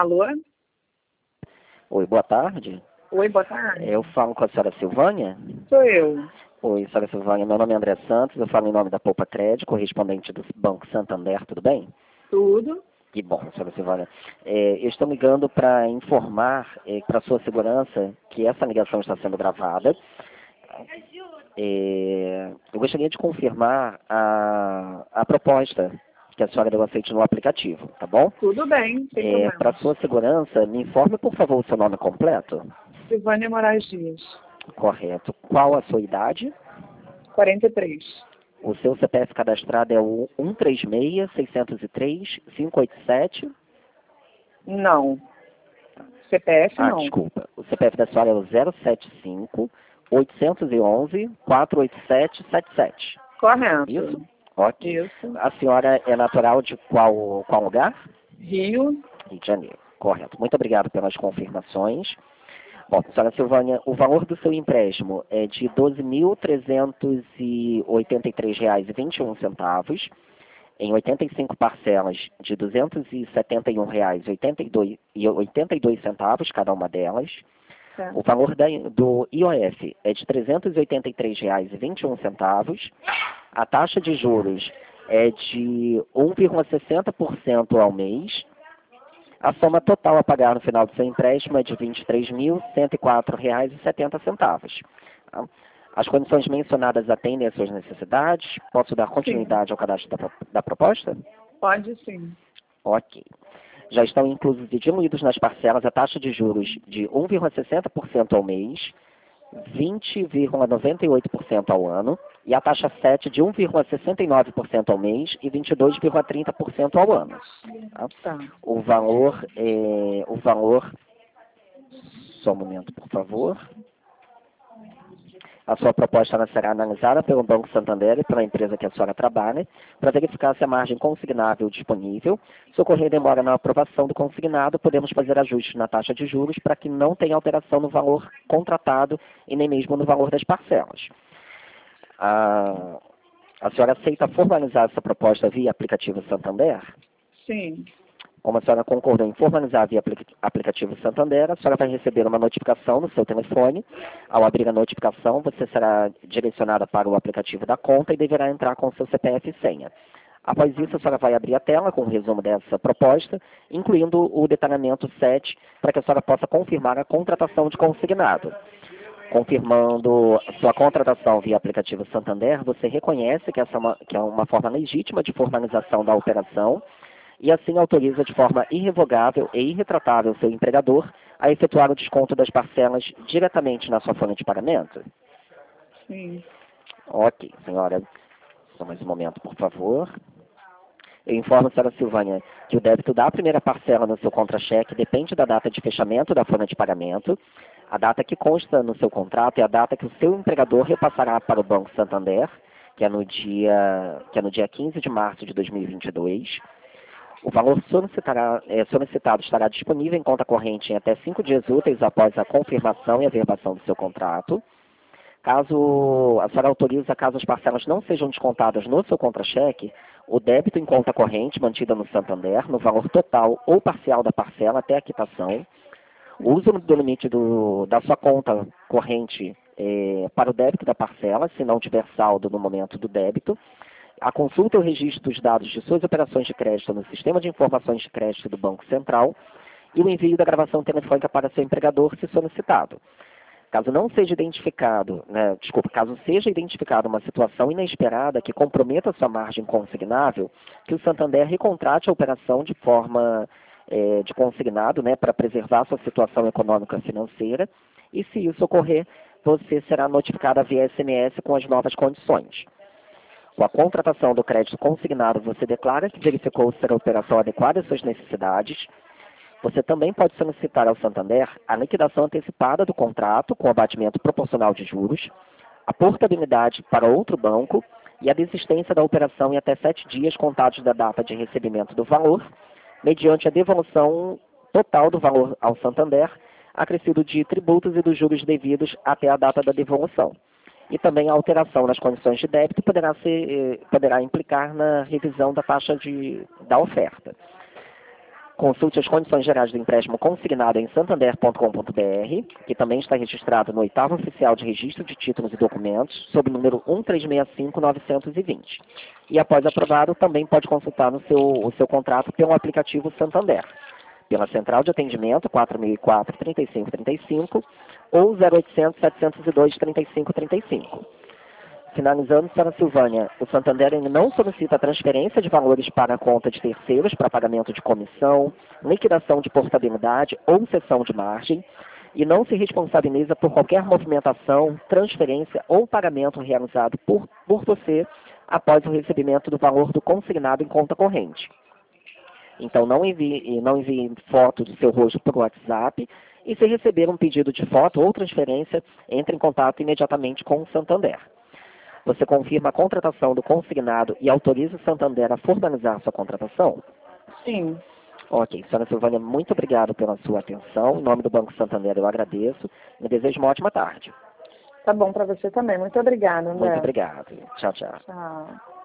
Alô? Oi, boa tarde. Oi, boa tarde. Eu falo com a senhora Silvânia. Sou eu. Oi, senhora Silvânia, meu nome é André Santos, eu falo em nome da Poupa Crédito, correspondente do Banco Santander, tudo bem? Tudo. Que bom, senhora Silvânia. Eu estou ligando para informar, para sua segurança, que essa ligação está sendo gravada. Eu gostaria de confirmar a proposta que a senhora deu aceite no aplicativo, tá bom? Tudo bem, sem problema. Para sua segurança, me informe, por favor, o seu nome completo. Silvânia Moraes Dias. Correto. Qual a sua idade? 43. O seu CPF cadastrado é o 136-603-587. Não. CPF não. Desculpa. O CPF da senhora é o 075-811-48777. Correto. Isso? Ok. Isso. A senhora é natural de qual lugar? Rio. Rio de Janeiro. Correto. Muito obrigado pelas confirmações. Bom, senhora Silvânia, o valor do seu empréstimo é de R$ 12.383,21, em 85 parcelas de R$ 271,82 cada uma delas. Certo. O valor do IOF é de R$ 383,21. A taxa de juros é de 1,60% ao mês. A soma total a pagar no final do seu empréstimo é de R$ 23.104,70. As condições mencionadas atendem às suas necessidades? Posso dar continuidade ao cadastro da proposta? Pode sim. Ok. Já estão inclusos e diluídos nas parcelas a taxa de juros de 1,60% ao mês, 20,98% ao ano, e a taxa 7 de 1,69% ao mês e 22,30% ao ano. Tá. O valor, só um momento, por favor. A sua proposta será analisada pelo Banco Santander e pela empresa que a senhora trabalha, para verificar se a margem consignável disponível. Se ocorrer demora na aprovação do consignado, podemos fazer ajustes na taxa de juros para que não tenha alteração no valor contratado e nem mesmo no valor das parcelas. A senhora aceita formalizar essa proposta via aplicativo Santander? Sim. Como a senhora concordou em formalizar via aplicativo Santander, a senhora vai receber uma notificação no seu telefone. Ao abrir a notificação, você será direcionada para o aplicativo da conta e deverá entrar com seu CPF e senha. Após isso, a senhora vai abrir a tela com o resumo dessa proposta, incluindo o detalhamento 7, para que a senhora possa confirmar a contratação de consignado. Confirmando sua contratação via aplicativo Santander, você reconhece que essa é uma forma legítima de formalização da operação e assim autoriza de forma irrevogável e irretratável seu empregador a efetuar o desconto das parcelas diretamente na sua folha de pagamento? Sim. Ok, senhora. Só mais um momento, por favor. Eu informo a senhora Silvânia que o débito da primeira parcela no seu contra-cheque depende da data de fechamento da folha de pagamento. A data que consta no seu contrato é a data que o seu empregador repassará para o Banco Santander, que é no dia 15 de março de 2022. O valor solicitado estará disponível em conta corrente em até 5 dias úteis após a confirmação e averbação do seu contrato. Caso a senhora autoriza, caso as parcelas não sejam descontadas no seu contra-cheque, o débito em conta corrente mantida no Santander, no valor total ou parcial da parcela até a quitação, o uso do limite da sua conta corrente para o débito da parcela, se não tiver saldo no momento do débito, a consulta e o registro dos dados de suas operações de crédito no Sistema de Informações de Crédito do Banco Central e o envio da gravação telefônica para seu empregador, se solicitado. Caso seja identificado uma situação inesperada que comprometa sua margem consignável, que o Santander recontrate a operação de forma de consignado, para preservar sua situação econômica e financeira, e se isso ocorrer, você será notificada via SMS com as novas condições. Com a contratação do crédito consignado, você declara que verificou ser a operação adequada às suas necessidades. Você também pode solicitar ao Santander a liquidação antecipada do contrato com abatimento proporcional de juros, a portabilidade para outro banco e a desistência da operação em até 7 dias contados da data de recebimento do valor, mediante a devolução total do valor ao Santander, acrescido de tributos e dos juros devidos até a data da devolução. E também a alteração nas condições de débito poderá implicar na revisão da taxa da oferta. Consulte as condições gerais do empréstimo consignado em santander.com.br, que também está registrado no 8º Oficial de Registro de Títulos e Documentos, sob o número 1365920. E após aprovado, também pode consultar o seu contrato pelo aplicativo Santander, pela Central de Atendimento 4004-3535 ou 0800-702-3535. Finalizando, senhora Silvânia, o Santander ainda não solicita a transferência de valores para a conta de terceiros para pagamento de comissão, liquidação de portabilidade ou cessão de margem e não se responsabiliza por qualquer movimentação, transferência ou pagamento realizado por você após o recebimento do valor do consignado em conta corrente. Então, não envie foto do seu rosto por WhatsApp e, se receber um pedido de foto ou transferência, entre em contato imediatamente com o Santander. Você confirma a contratação do consignado e autoriza o Santander a formalizar sua contratação? Sim. Ok. Senhora Silvânia, muito obrigado pela sua atenção. Em nome do Banco Santander, eu agradeço e desejo uma ótima tarde. Tá bom para você também. Muito obrigada, André. Muito obrigado. Tchau, tchau. Tchau.